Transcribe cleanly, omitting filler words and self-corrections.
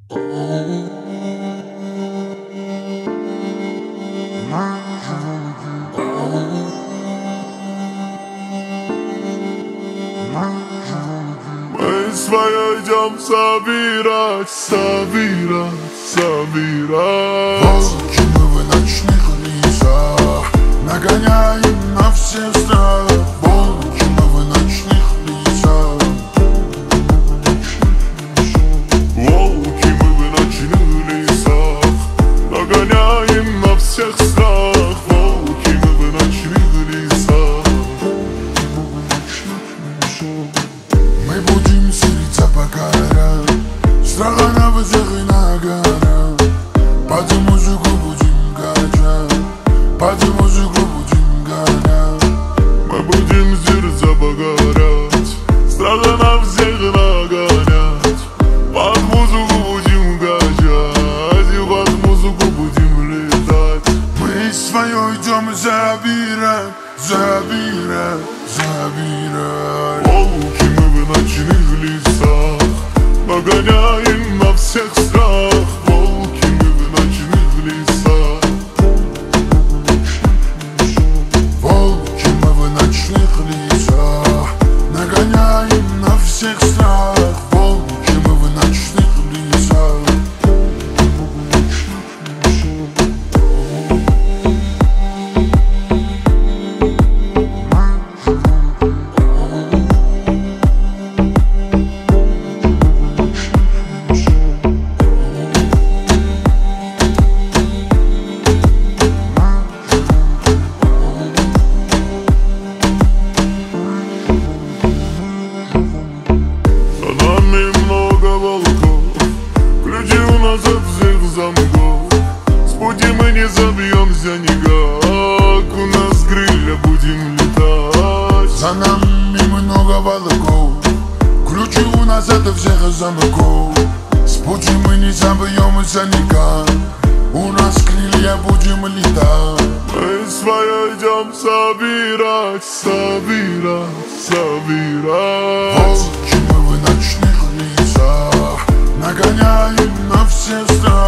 Мы свое идем собирать, собирать, собирать. Волки мы в ночных лесах, нагоняем на всех страх. Волки мы в ночных лесах. Волки мы в ночных лесах, нагоняем на всех страх. Волки мы в ночных лесах. Мы будем селиться по горам, страха на высох и на горах. Под музыку будем качать, под музыку будем гонять. Мы будем селиться по горам, страха на всех нагонять. Под музыку будем качать, и под музыку будем летать. Мы свое идем забирать, забирать, забирать. Волки мы в ночных лесах, нагоняем на всех страх. Волки мы в ночных лесах. Волки мы в ночных лесах, нагоняем на всех страх. Волки мы в ночных лесах. За нами много волков, ключи у нас от всех замков. С пути мы не забьемся никак, у нас крылья будем летать. За нами много волков, ключи у нас от всех замков. С пути мы не забьемся никак, у нас крылья будем летать. Мы свое идем собирать, собирать, собирать. Волки мы в ночных лесах, нагоняем на все страх.